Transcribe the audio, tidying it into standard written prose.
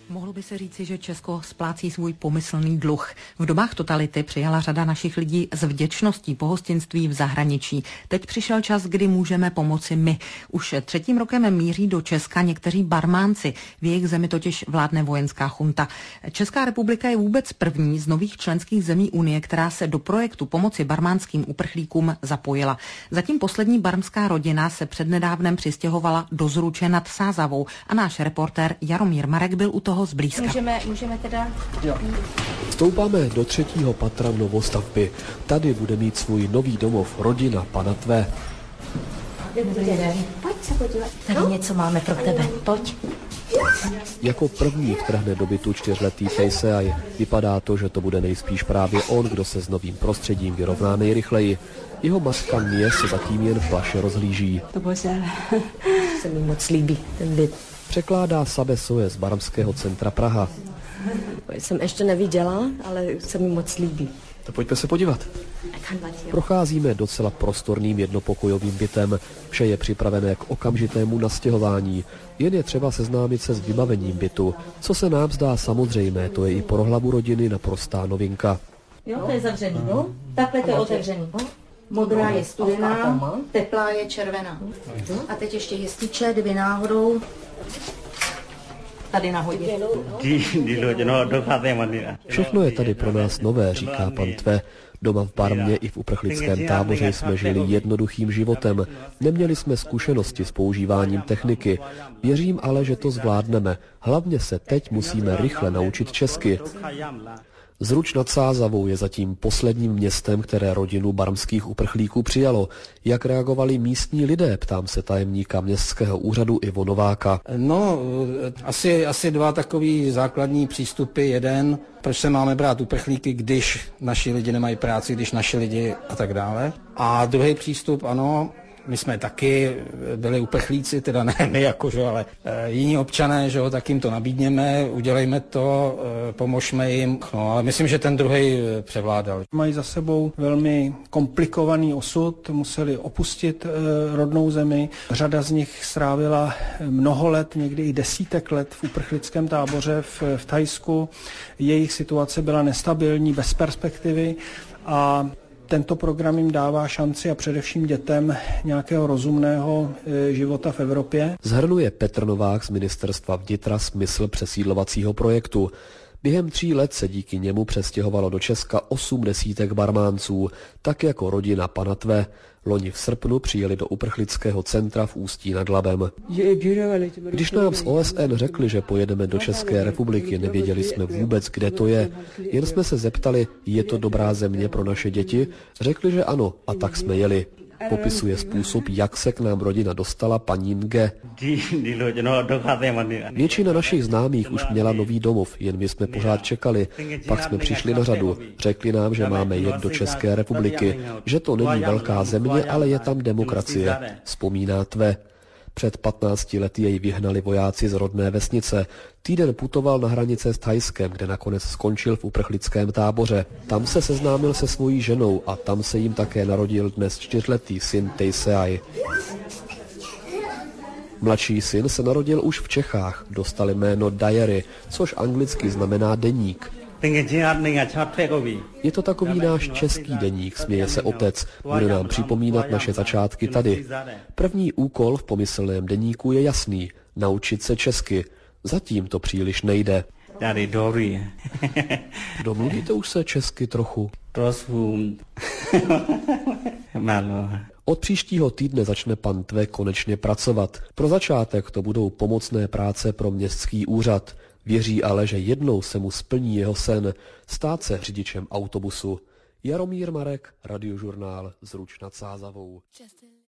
Mohlo by se říci, že Česko splácí svůj pomyslný dluh. V dobách totality přijala řada našich lidí s vděčností pohostinství v zahraničí. Teď přišel čas, kdy můžeme pomoci my. Už 3. rokem míří do Česka někteří barmánci. V jejich zemi totiž vládne vojenská chunta. Česká republika je vůbec první z nových členských zemí Unie, která se do projektu pomoci barmánským uprchlíkům zapojila. Zatím poslední barmská rodina se přednedávnem přistěhovala do Zruče nad Sázavou a náš reportér Jaromír Marek byl u toho zblízka. Můžeme teda... Jo. Stoupáme do 3. patra novostavby. Tady bude mít svůj nový domov rodina pana Tve. Pojď se podívat. Tady něco máme pro tebe. Pojď. Jako první vtrhne do bytu 4letý Tejseaj. Vypadá to, že to bude nejspíš právě on, kdo se s novým prostředím vyrovná nejrychleji. Jeho matka Mie se zatím jen plaše rozhlíží. To se mi moc líbí, ten byt. Překládá Sabe Soje z barmského centra Praha. Jsem ještě neviděla, ale se mi moc líbí. To pojďme se podívat. Procházíme docela prostorným jednopokojovým bytem. Vše je připravené k okamžitému nastěhování. Jen je třeba seznámit se s vybavením bytu. Co se nám zdá samozřejmé, to je i pro hlavu rodiny naprostá novinka. Jo, to je zavřený, no? Takhle to je otevřený. Modrá je studená, teplá je červená. A teď ještě jističe, kdyby náhodou tady nahodit. Všechno je tady pro nás nové, říká pan Tve. Doma v Barmě i v uprchlickém táboře jsme žili jednoduchým životem. Neměli jsme zkušenosti s používáním techniky. Věřím ale, že to zvládneme. Hlavně se teď musíme rychle naučit česky. Zruč nad Sázavou je zatím posledním městem, které rodinu barmských uprchlíků přijalo. Jak reagovali místní lidé, ptám se tajemníka městského úřadu Ivo Nováka. No, asi dva takový základní přístupy. Jeden, proč se máme brát uprchlíky, když naši lidi nemají práci, když naši lidi a tak dále. A druhý přístup, ano, my jsme taky byli uprchlíci, teda ne my jakože, ale jiní občané, že jo, tak jim to nabídněme, udělejme to, pomožme jim. No, ale myslím, že ten druhý převládal. Mají za sebou velmi komplikovaný osud, museli opustit rodnou zemi. Řada z nich strávila mnoho let, někdy i desítek let v uprchlickém táboře v Thajsku. Jejich situace byla nestabilní, bez perspektivy a tento program jim dává šanci a především dětem nějakého rozumného života v Evropě. Zhrnuje Petr Novák z Ministerstva vnitra smysl přesídlovacího projektu. Během 3 let se díky němu přestěhovalo do Česka 8 desítek barmánců, tak jako rodina pana Tve. Loni v srpnu přijeli do uprchlického centra v Ústí nad Labem. Když nám z OSN řekli, že pojedeme do České republiky, nevěděli jsme vůbec, kde to je. Jen jsme se zeptali, je to dobrá země pro naše děti? Řekli, že ano, a tak jsme jeli. Popisuje způsob, jak se k nám rodina dostala paní Nge. Většina našich známých už měla nový domov, jen my jsme pořád čekali. Pak jsme přišli na řadu. Řekli nám, že máme jet do České republiky, že to není velká země, ale je tam demokracie, vzpomíná Tve. Před 15 lety jej vyhnali vojáci z rodné vesnice. Týden putoval na hranice s Thajskem, kde nakonec skončil v uprchlickém táboře. Tam se seznámil se svojí ženou a tam se jim také narodil dnes 4letý syn Tejseaj. Mladší syn se narodil už v Čechách, dostal jméno Diary, což anglicky znamená deník. Je to takový náš český deník, směje se otec, bude nám připomínat naše začátky tady. První úkol v pomyslném deníku je jasný, naučit se česky. Zatím to příliš nejde. Domluvíte už se česky trochu? Od příštího týdne začne pan Tve konečně pracovat. Pro začátek to budou pomocné práce pro městský úřad. Věří ale, že jednou se mu splní jeho sen, stát se řidičem autobusu. Jaromír Marek, Radiožurnál, Zruč nad Sázavou.